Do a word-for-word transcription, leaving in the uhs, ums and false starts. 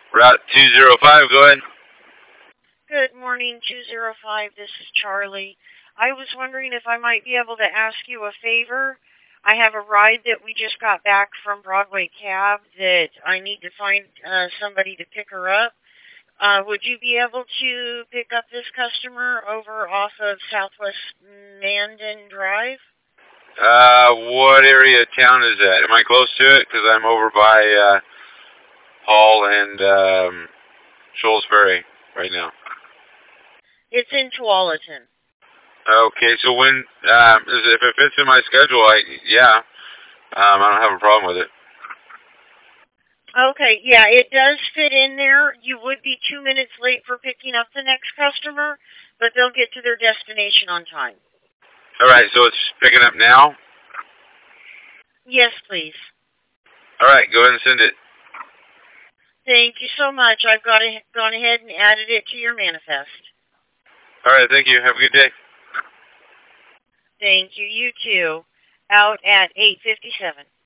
Route two zero five, go ahead. Good morning, two zero five. This is Charlie. I was wondering if I might be able to ask you a favor. I have a ride that we just got back from Broadway Cab that I need to find uh, somebody to pick her up. Uh, would you be able to pick up this customer over off of Southwest Mandan Drive? Uh, what area of town is that? Am I close to it? Because I'm over by uh, Hall and um, Shoals Ferry right now. It's in Tualatin. Okay, so when, um, if it fits in my schedule, I, yeah, um, I don't have a problem with it. Okay, yeah, it does fit in there. You would be two minutes late for picking up the next customer, but they'll get to their destination on time. All right, so it's picking up now? Yes, please. All right, go ahead and send it. Thank you so much. I've got a, gone ahead and added it to your manifest. All right, thank you. Have a good day. Thank you. You too. Out at eight fifty-seven.